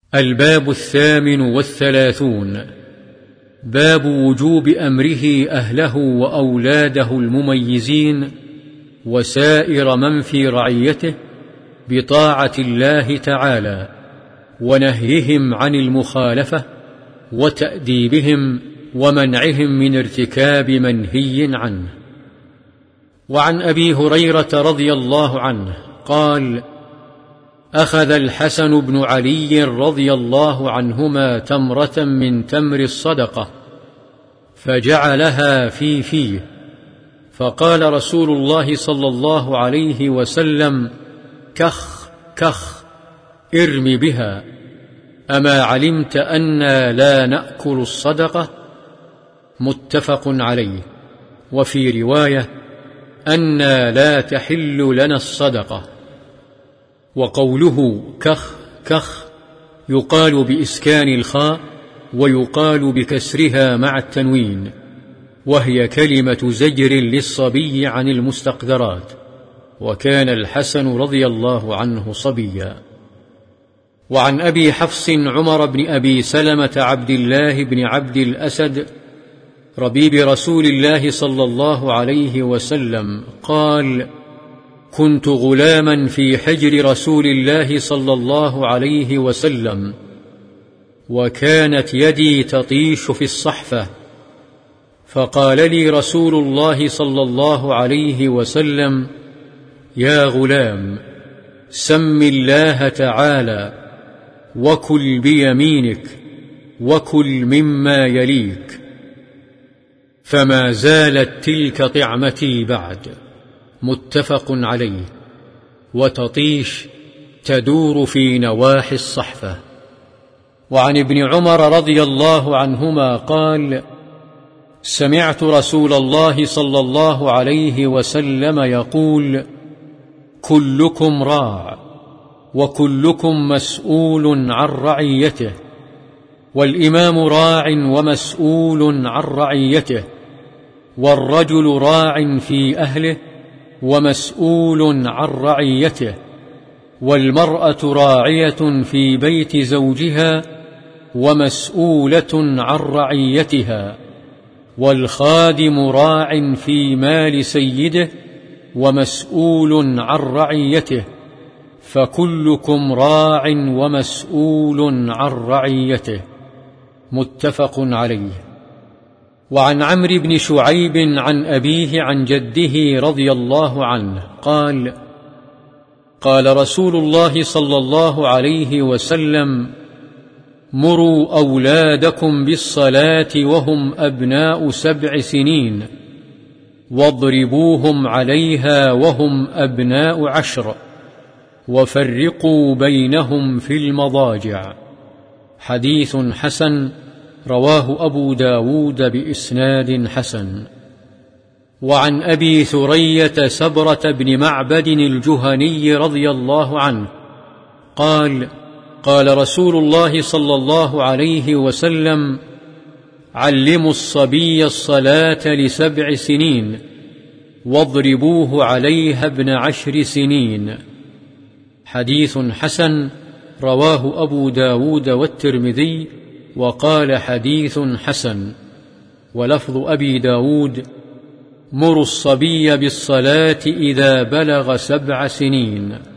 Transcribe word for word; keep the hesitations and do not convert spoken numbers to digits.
الباب الثامن والثلاثون. باب وجوب أمره أهله وأولاده المميزين وسائر من في رعيته بطاعة الله تعالى، ونهيهم عن المخالفة، وتأديبهم ومنعهم من ارتكاب منهي عنه. وعن أبي هريرة رضي الله عنه قال: أخذ الحسن بن علي رضي الله عنهما تمرة من تمر الصدقة فجعلها في فيه، فقال رسول الله صلى الله عليه وسلم: كخ كخ، ارم بها، أما علمت أنا لا نأكل الصدقة؟ متفق عليه. وفي رواية: أنا لا تحل لنا الصدقة. وقوله كخ كخ يقال بإسكان الخاء ويقال بكسرها مع التنوين، وهي كلمة زجر للصبي عن المستقذرات، وكان الحسن رضي الله عنه صبيا. وعن أبي حفص عمر بن أبي سلمة عبد الله بن عبد الأسد ربيب رسول الله صلى الله عليه وسلم قال: كنت غلاما في حجر رسول الله صلى الله عليه وسلم، وكانت يدي تطيش في الصحفة، فقال لي رسول الله صلى الله عليه وسلم: يا غلام، سم الله تعالى، وكل بيمينك، وكل مما يليك. فما زالت تلك طعمتي بعد. متفق عليه. وتطيش تدور في نواحي الصحفة. وعن ابن عمر رضي الله عنهما قال: سمعت رسول الله صلى الله عليه وسلم يقول: كلكم راع، وكلكم مسؤول عن رعيته، والإمام راع ومسؤول عن رعيته، والرجل راع في أهله ومسؤول عن رعيته، والمرأة راعية في بيت زوجها ومسؤولة عن رعيتها، والخادم راع في مال سيده ومسؤول عن رعيته، فكلكم راع ومسؤول عن رعيته. متفق عليه. وعن عمرو بن شعيب عن أبيه عن جده رضي الله عنه قال: قال رسول الله صلى الله عليه وسلم: مروا أولادكم بالصلاة وهم أبناء سبع سنين، واضربوهم عليها وهم أبناء عشر، وفرقوا بينهم في المضاجع. حديث حسن، رواه أبو داود بإسناد حسن. وعن أبي ثرية سبرة بن معبد الجهني رضي الله عنه قال: قال رسول الله صلى الله عليه وسلم: علموا الصبي الصلاة لسبع سنين، واضربوه عليها ابن عشر سنين. حديث حسن، رواه أبو داود والترمذي، وقال حديث حسن. ولفظ أبي داود: مروا الصبي بالصلاة إذا بلغ سبع سنين.